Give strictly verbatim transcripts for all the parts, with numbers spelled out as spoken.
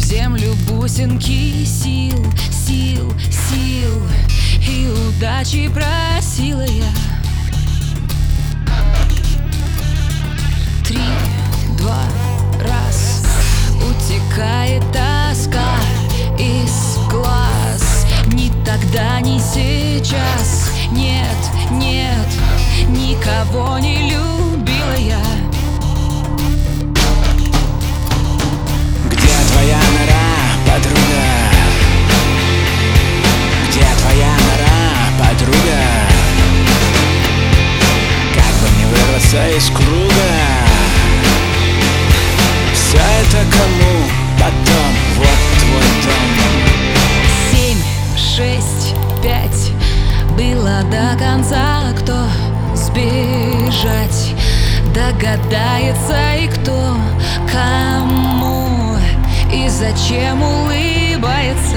землю бусинки сил, сил, сил и удачи просила я. Три, два, раз. Утекает тоска из глаз. Ни тогда, ни сейчас. Нет, нет, никого не любила я. Где твоя нора, подруга? Где твоя нора, подруга? Как бы мне вырваться из круга? Все это кому потом? Вот твой дом. Семь, шесть, пять. Было до конца, кто сбежать догадается и кто кому и зачем улыбается.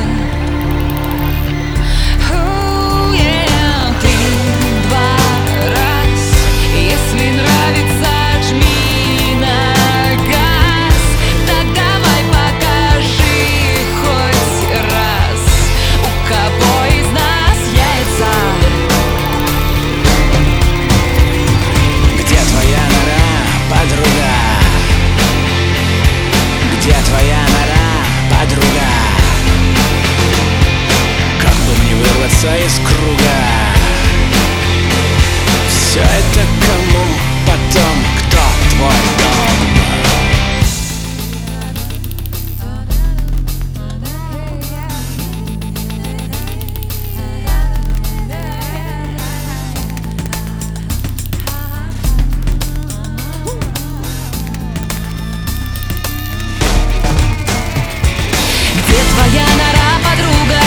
Oh, yeah. Три, два, раз. Если нравится, жми на газ. Так давай покажи хоть раз, у кого из нас яйца. Где твоя нора, подруга? Где твоя нора, подруга? Как бы мне вырваться из круга? Все это кому потом? Кто твой дом? Где твоя нора, подруга?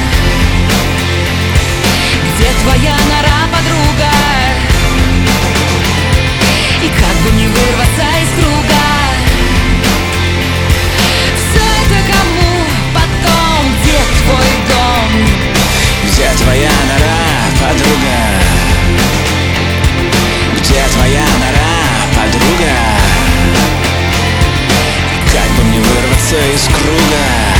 Где твоя нора, подруга? И как бы не вырваться из круга? Все это кому потом? Где твой дом? Где твоя нора, подруга? Где твоя нора, подруга? Как бы мне вырваться из круга?